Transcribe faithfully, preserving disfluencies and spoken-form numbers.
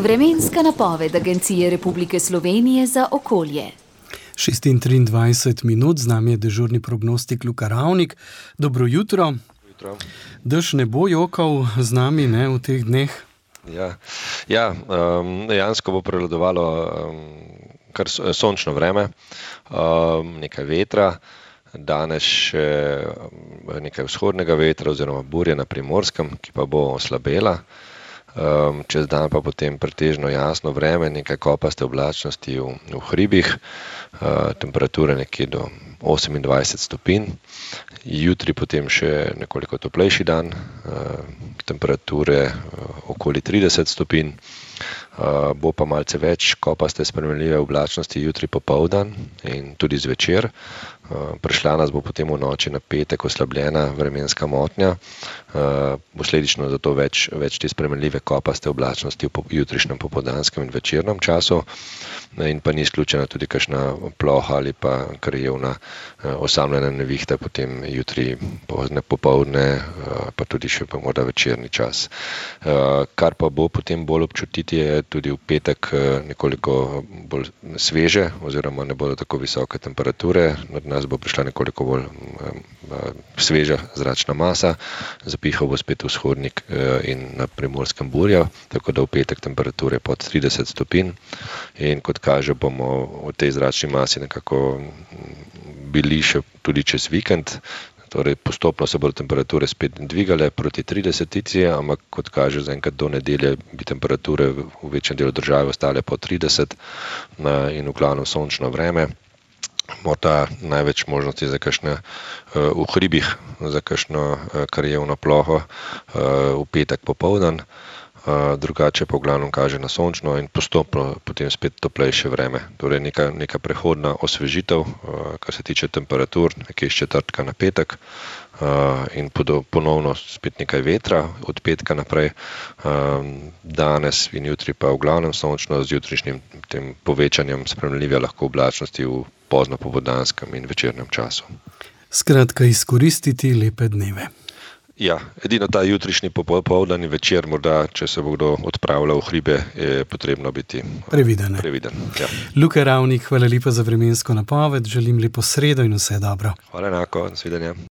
Vremenska napoved Agencije Republike Slovenije za okolje. šest in triindvajset minut, z nami je dežurni prognostik Luka Ravnik. Dobro jutro. Jutro. Dež ne bo jokal z nami, ne, v teh dneh? Ja, ja um, dejansko bo prevladovalo um, kar sončno vreme, um, nekaj vetra, danes še nekaj vzhodnega vetra oziroma burje na Primorskem, ki pa bo oslabela. Um, čez dan pa potem pretežno jasno vreme, nekaj kopaste oblačnosti v, v hribih, uh, temperature nekje do osemindvajset stopinj. Jutri potem še nekoliko toplejši dan, uh, temperature uh, okoli trideset stopinj. Uh, bo pa malce več kopaste spremenljive oblačnosti jutri popoldan in tudi zvečer. Uh, prišla nas bo potem v noči na petek oslabljena vremenska motnja, uh, posledično zato več, več te spremenljive kopaste oblačnosti v jutrišnjem popoldanskem in večernem času, in pa ni izključena tudi kakšna ploha ali pa krajevna uh, osamljena nevihta potem jutri pozne popoldne, uh, pa tudi še pa morda večerni čas. Uh, kar pa bo potem bolj občutiti je tudi v petek nekoliko bolj sveže oziroma ne bodo tako visoke temperature. Nad nas bo prišla nekoliko bolj sveža zračna masa, zapihal bo spet vzhodnik in na Primorskem burja, tako da v petek temperature pod trideset stopinj in kot kaže bomo v tej zračni masi nekako bili še tudi čez vikend. Torej, postopno se bodo temperature spet dvigale proti tridesetici, ampak kot kaže zaenkrat do nedelje bi temperature v večjem delu države ostale po trideset in v glavnem sončno vreme. Morda največ možnosti za kakšne v hribih, za kakšno krajevno ploho v petek popoldan. Drugače pa v glavnem kaže na sončno in postopno potem spet toplejše vreme. Torej neka, neka prehodna osvežitev, kar se tiče temperatur, nekje iz četrtka na petek in ponovno spet nekaj vetra od petka naprej. Danes in jutri pa v glavnem sončno z jutrišnjim tem povečanjem spremenljive lahko oblačnosti v pozno popoldanskem in večernem času. Skratka, izkoristiti lepe dneve. Ja, edino ta jutrišnji popoldan in večer, morda, če se bo kdo odpravljal v hribe, je potrebno biti previden. previden. Ja. Luka Ravnik, hvala lepa za vremensko napoved, želim lepo sredo in vse dobro. Hvala enako, nasvidenje.